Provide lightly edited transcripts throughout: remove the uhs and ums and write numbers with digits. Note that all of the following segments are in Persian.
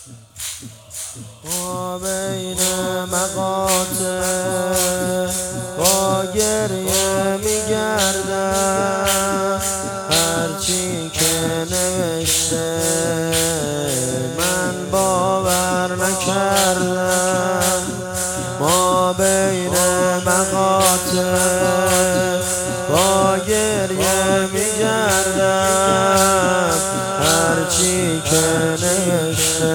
ما بین مقاطع با گریه میگردم، هرچی که نوشته من باور نکردم. ما بین مقاطع با گریه میگردم، هرچی که نوشته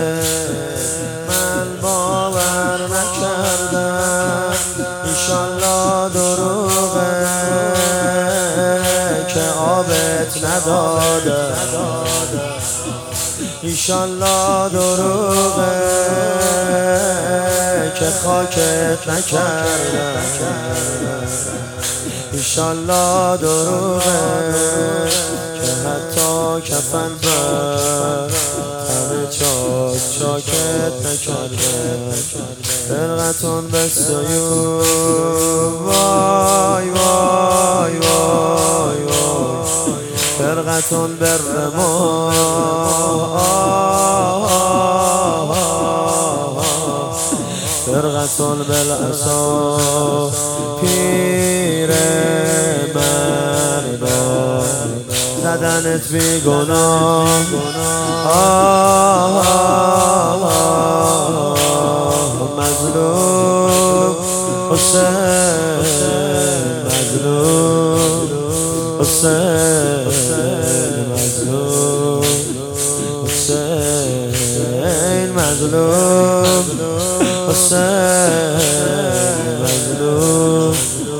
من باور نکردم. ایشالله دروغه که آبت نداده، ایشالله دروغه که خاکت نکردم، ایشالله دروغه که حتی کفن بر همه چاکت نکرده. فرقتون به سیوم، وای وای وای وای، فرقتون به رماه، فرقتون بالعصا، پیر مردان زدنت بی گناه. مظلوم حسین، مظلوم حسین، مظلوم حسین، مظلوم حسین، مظلوم.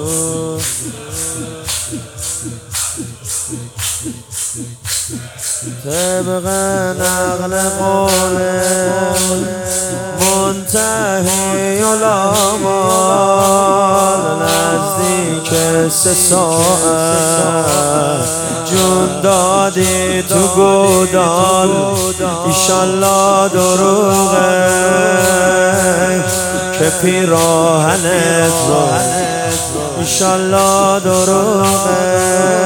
طبق نقل قول منتهی الامال، نزدیک 3 ساعت جون دادی تو گودال. ایشالله دروغه که پیراهنت رو، ایشالله دروغه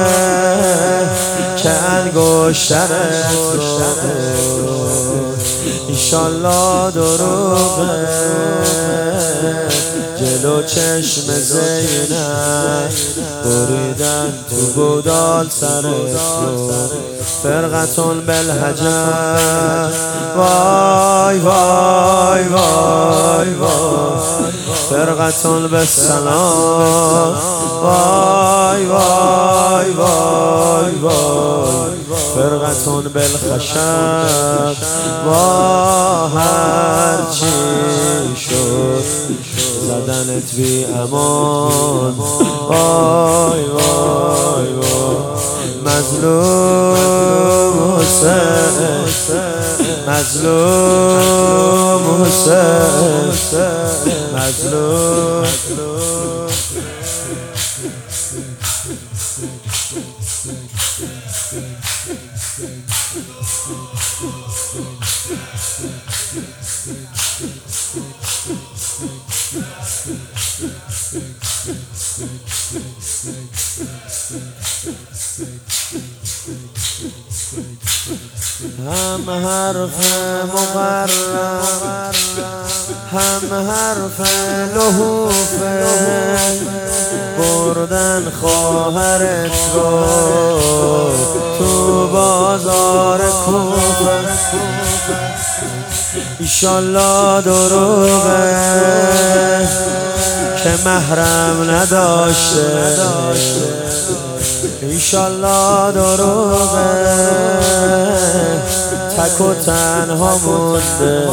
که انگشترت رو، ایشالله دروغه جلو چشم زینب بریدن تو گودال سرت رو. فرقتون بالحجر، وای وای وای وای، فرقتون بالسلام، وای وای وای وای، فرقتون بالخشب. وا هرچی شد زدنت بی امان، وای وای وای، مظلوم حسین، مظلوم حسین، مظلوم. هم حرف مقرر، هم حرف لحوفه، بردن خواهرت رو تو بازار کوفه. ایشالله دروغه که محرم نداشته، ایشالله دروغه تک و تنها مونده،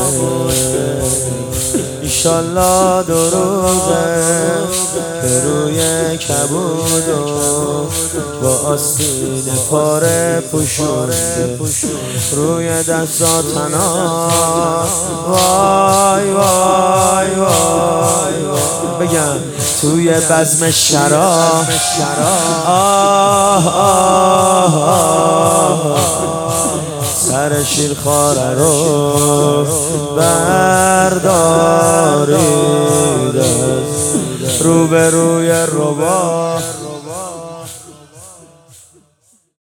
ایشالله دروغه که روی کبود و با آستین پاره پوشونده، روی دستا تنها، وای وای وای بگم توی بزم شراب. سر شیرخواره رو بردارید روبروی ربا.